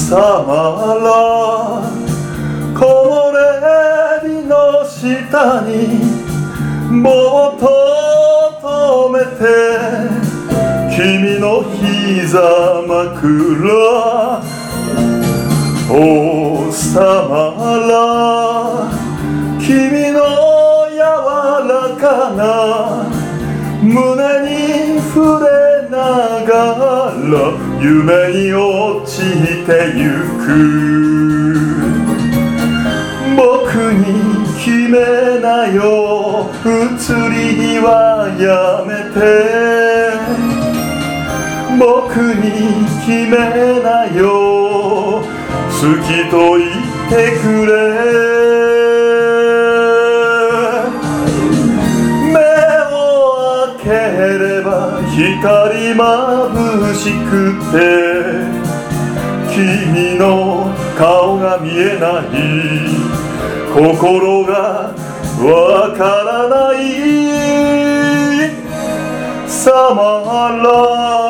さまら木漏れ日の下にぼーっと止めて君の膝枕王様ら君の柔らかな胸に触れながら夢に落ちてゆく僕に決めなよ移りはやめて僕に決めなよ好きと言ってくれ目を開ければ光眩しくて君の顔が見えない心がわからないさまら